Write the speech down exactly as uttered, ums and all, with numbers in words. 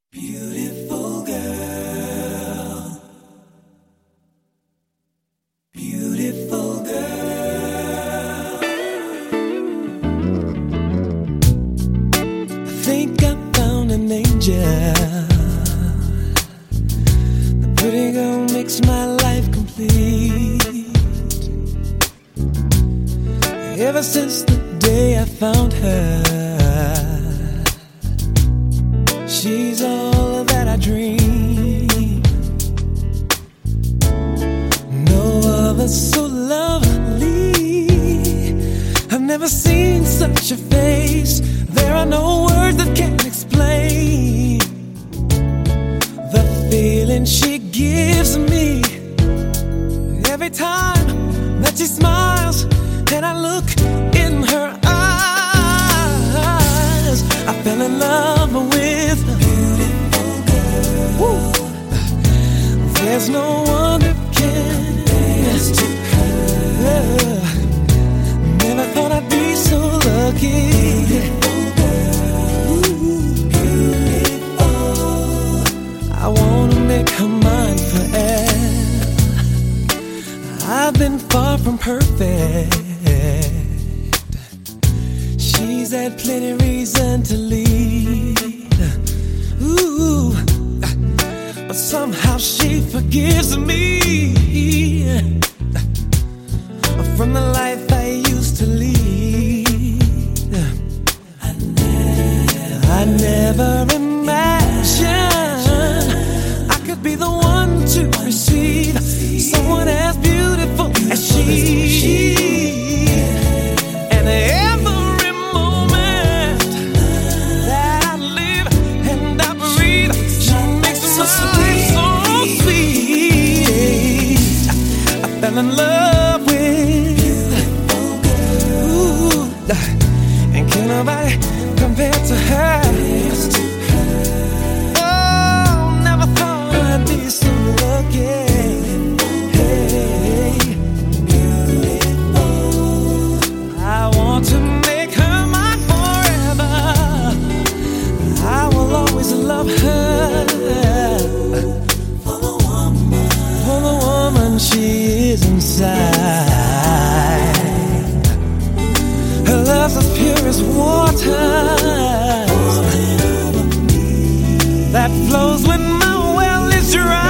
Beautiful girl, beautiful girl. I think I found an angel. The pretty girl makes my life complete. Ever since the day I found her, she's all that I dream. No other so lovely. I've never seen such a face. There are no words that can explain the feeling she gives me every time that she smiles and I look in her eyes. I fell in love with her. Beautiful girl. Woo. There's no one that can dance to her. Never thought I'd be so lucky. Beautiful girl. Ooh. Beautiful. I wanna make her mine forever. I've been far from perfect. She's had plenty reason to leave. Ooh, but somehow she forgives me from the life I used to lead. I never, I never imagined I could be the one to receive someone as beautiful as she. And every moment that I live and I breathe, she makes my life so sweet. I fell in love with beautiful girl. Ooh, and can nobody compare to her? Oh, never thought I'd be so lucky. Hey, beautiful. I want to make her mine forever. I will always love her for the woman, for the woman she is inside. Her love's as pure as water that flows when my well is dry.